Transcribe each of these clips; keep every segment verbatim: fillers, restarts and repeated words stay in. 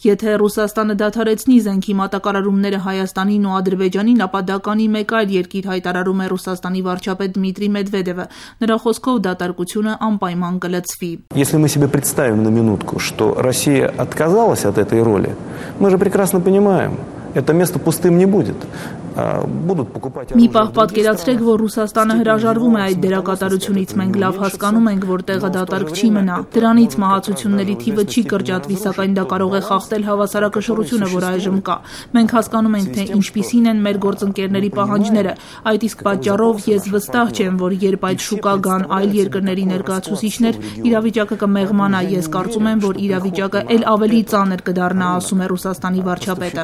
Եթե Ռուսաստանը դադարեցնի զենքի մատակարարումները Հայաստանին ու Ադրբեջանին, ապա դա կանի մեկ այլ երկիր, հայտարարում է Ռուսաստանի վարչապետ Դմիտրի Մեդվեդևը։ Նրա խոսքով դատարկությունը անպայման կլծվի։ Если мы себе представим на минутку, что Россия отказалась от этой роли, мы же прекрасно понимаем, это место пустым не будет. Մի պահ պատկերացրեք, որ Ռուսաստանը հրաժարվում է այդ դերակատարությունից, մենք լավ հասկանում ենք, որ տեղը դատարկ չի մնա։ Դրանից մահացությունների թիվը չի կրճատվի, սակայն դա կարող է խախտել հավասարակշռությունը, որ այժմ կա։ Մենք հասկանում ենք, թե ինչպիսին են մեր գործընկերների պահանջները։ Այդ իսկ պատճառով ես վստահ չեմ, որ երբ այդ շուկա գան այլ երկրների ներկայացուցիչներ, իրավիճակը կմեղմանա։ Ես կարծում եմ, որ իրավիճակը ել ավելի ծանր կդառնա, ասում է Ռուսաստանի վարչապետը։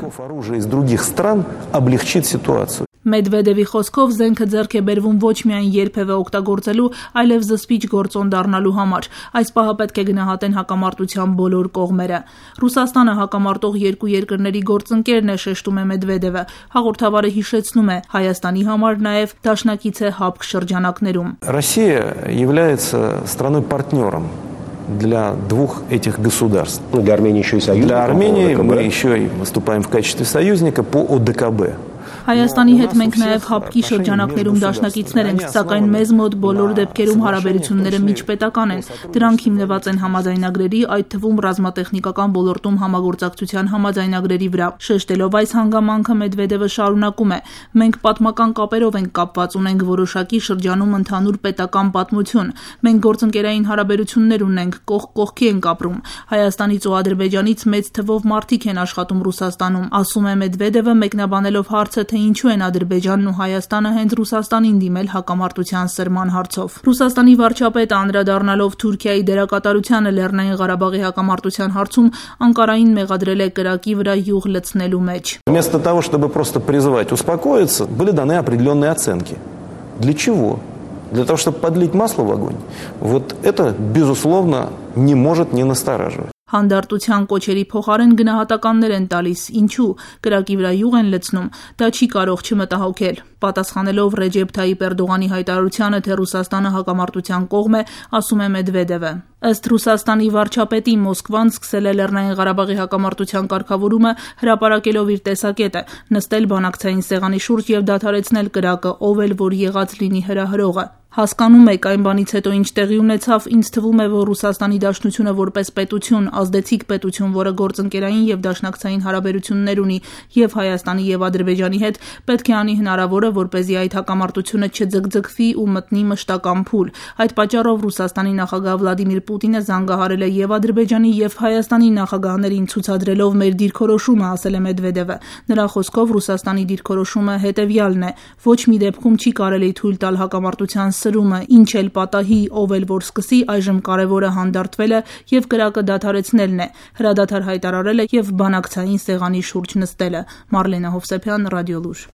Մեդվեդևի խոսքով զենքը ձեռք է բերվում ոչ միայն երբևէ օգտագործելու, այլև զսպիչ գործոն դառնալու համար։ Այս պահը պետք է գնահատեն հակամարտության բոլոր կողմերը։ Ռուսաստանը հակամարտող երկու երկրների գործընկերն է, շեշտում է Մեդվեդևը։ Հաղորդավարը հիշեցնում է, Հայաստանի համար նաև դաշնակից է ՀԱՊԿ շրջանակներում։ Россия является страной-партнером для двух этих государств. Для Армении еще и союзника. Для Армении мы еще и выступаем в качестве союзника по ОДКБ. Հայաստանի հետ մենք նաև ՀԱՊԿ-ի շրջանակներում դաշնակիցներ ենք, սակայն մեզ մոտ բոլոր դեպքերում հարաբերությունները միջպետական են։ Դրանք հիմնված են համաձայնագրերի, այդ թվում ռազմատեխնիկական ոլորտում համագործակցության համաձայնագրերի վրա։ Շեշտելով այս հանգամանքը Մեդվեդևը շարունակում է. Մենք պատմական կապերով ենք կապված, ունենք որոշակի շրջանում ընդհանուր պետական պատմություն։ Մենք գործընկերային հարաբերություններ ունենք, կողք կողքի ենք ապրում։ Հայաստանից ու Ադրբեջանից մեծ թվով մարդիկ են աշխատում Ռուսաստանում, ասում է Մեդվեդևը, մեկնաբանելով հարցը, թե ինչու են Ադրբեջանն ու Հայաստանը հենց Ռուսաստանին դիմել հակամարտության սրման հարցով։ Ռուսաստանի վարչապետը անդրադառնալով Թուրքիայի դերակատարությանը Լեռնային Ղարաբաղի հակամարտության հարցում Անկարային մեղադրել է կրակի վրա յուղ լցնելու մեջ։ Вместо того, чтобы просто призывать успокоиться, были даны определенные оценки. Для чего? Для того, чтобы подлить масло в огонь. Вот это, безусловно, не может не настораживать. Հանդարտության կոչերի փոխարեն գնահատականներ են տալիս, ինչու կրակի վրա յուղ են լցնում, դա չի կարող չմտահոգել։ Պատասխանելով Ռեջեփ Թայիպ Էրդողանի հայտարարությանը, թե Ռուսաստանը հակամարտության կողմ է, ասում է Մեդվեդևը։ Ըստ Ռուսաստանի վարչապետի, Մոսկվան սկսել է Լեռնային Ղարաբաղի հակամարտության կարգավորումը, հրապարակելով իր տեսակետը, նստել բանակցային սեղանի շուրջ եւ դադարեցնել կրակը, ով էլ որ եղած լինի հրահրողը։ Հասկանում եք, այն բանից հետո ինչ տեղի ունեցավ, ինձ թվում է, որ Ռուսաստանի Դաշնությունը որպես պետություն, ազդեցիկ պետություն, որը գործընկերային եւ դաշնակցային հարաբերություններ ունի եւ Հայաստանի եւ Ադրբեջանի հետ, պետք է անի հնարավորը, որպեսզի այդ հակամարտությունը չձգձգվի ու մտնի մշտական փուլ։ Այդ պատճառով Ռուսաստանի նախագահ Վլադիմիր Պուտինը զանգահարել է եւ Ադրբեջանի եւ Հայաստանի նախագահներին, ցուցադրելով մեր դիրքորոշումը, ասել է Մեդվեդևը։ Նրա խոսքով Ռուսաստանի դիրքորոշումը հետեւյալն է. ոչ մի դեպքում չի կարելի թույլ տալ հակամարտության սրումը, ինչ էլ պատահի, ով էլ որ սկսի, այժմ կարևորը հանդարտվելը եւ կրակը դադարեցնելն է։ Հրադադար հայտարարելը եւ բանակցային սեղանի շուրջ նստելը։ Մարլենա Հովսեփյան, Ռադիոլուր։